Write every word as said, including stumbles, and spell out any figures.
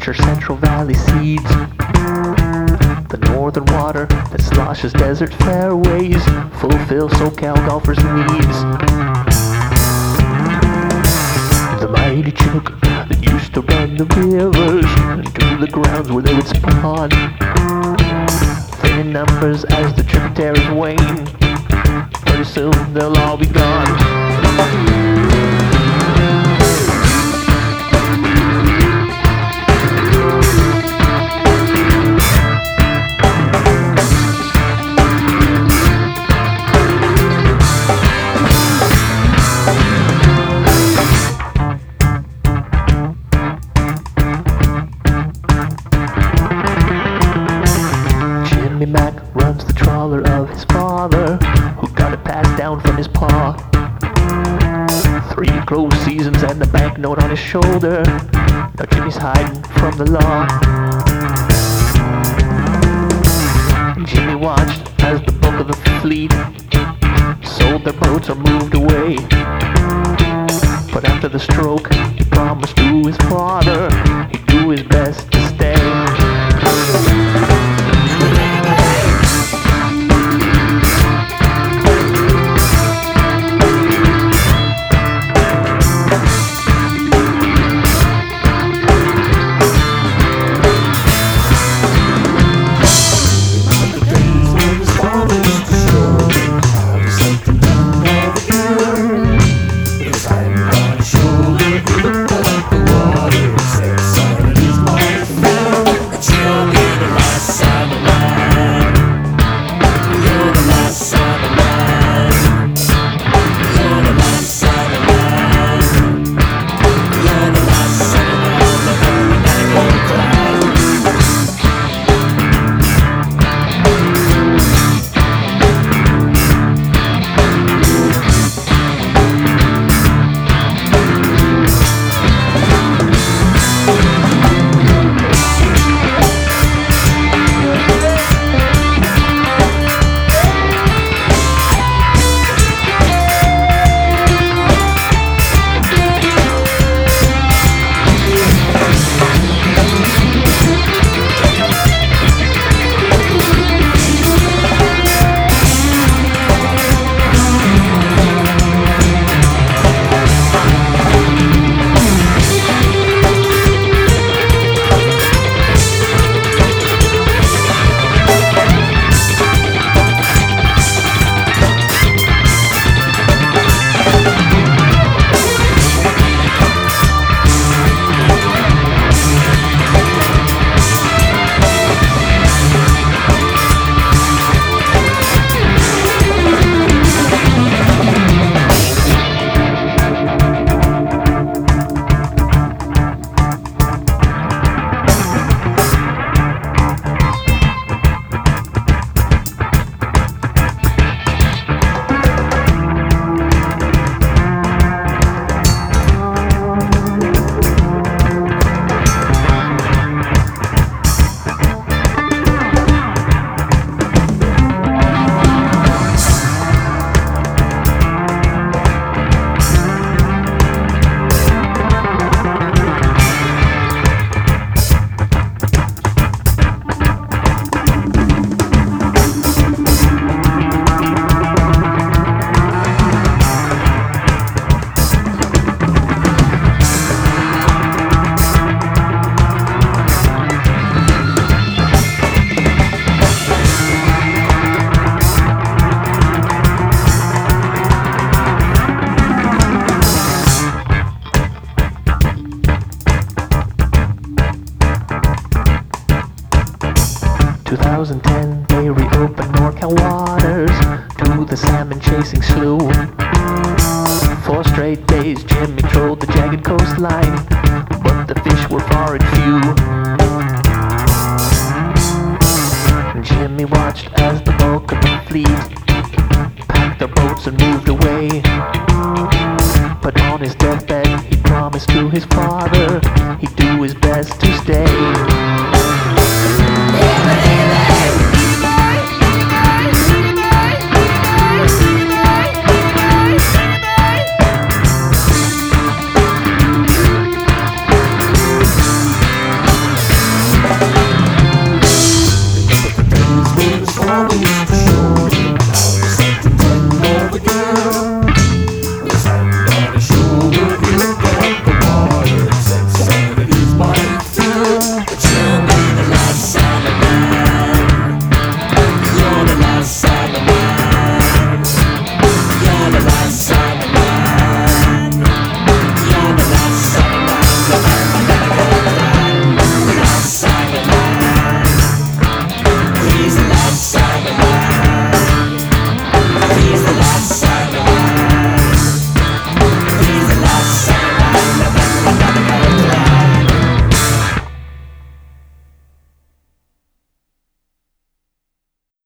nurture Central Valley seeds. The northern water that sloshes desert fairways fulfill SoCal golfers' needs. The mighty chook that used to run the rivers into the grounds where they would spawn. Thin in numbers as the tributaries wane. Pretty soon they'll all be gone. Jimmy Mack runs the trawler of his father, who got it passed down from his pa. Three closed seasons and a banknote on his shoulder. Now Jimmy's hiding from the law. Jimmy watched as the bulk of the fleet sold their boats or moved away. But after the stroke, he promised to his father he'd do his best to stay. twenty ten, they reopened NorCal waters to the salmon-chasing slew. Four straight days, Jimmy trolled the jagged coastline, but the fish were far and few. Jimmy watched as the bulk of the fleet packed their boats and moved away. But on his deathbed, he promised to his father he'd do his best to stay. all the